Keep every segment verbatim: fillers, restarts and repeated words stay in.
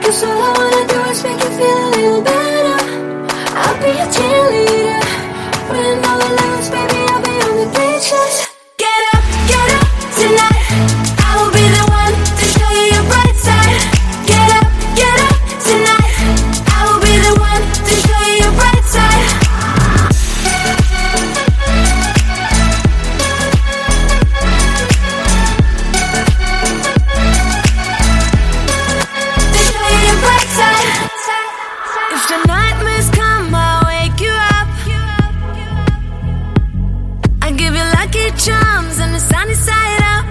Cause all I wanna do is make you feel a little better. I'll be your cheerleader. When all the lose, baby, I'll be on the bleachers. Get up, get up tonight. I will be the one to show you your bright side. Get up, get up tonight. I will be the one to show you your bright side. To show you your bright side. If the nightmares come, I'll wake you up. I give you lucky charms and the sunny side up.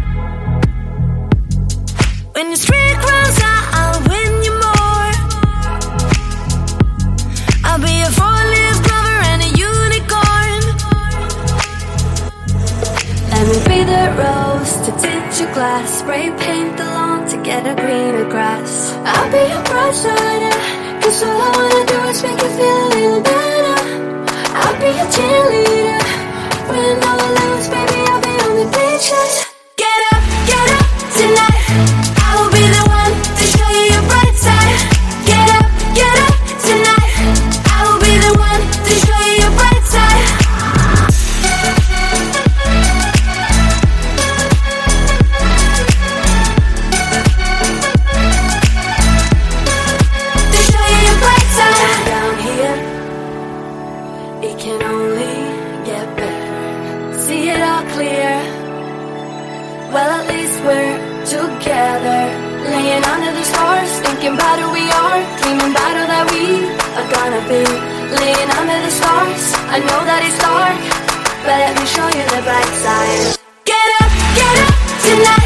When your streak runs out, I'll win you more. I'll be a four-leaf clover and a unicorn. Let me be the rose to tint your glass. Spray paint the lawn to get a greener grass. I'll be your bright side, cause all I wanna do is make you feel a little better. I'll be your cheerleader. When all the lose, baby, I'll be on the bleachers. Get up, get up tonight. I will be the one to show you your bright side. Get up, get up tonight. I will be the one to show you your bright side. To show you your bright side. Down here, it can only get better. See it all clear. Well, at least we're together. Laying under the stars, thinking about who we are, dreaming about who that we are gonna be. Laying under the stars, I know that it's dark, but let me show you the bright side. Get up, get up tonight.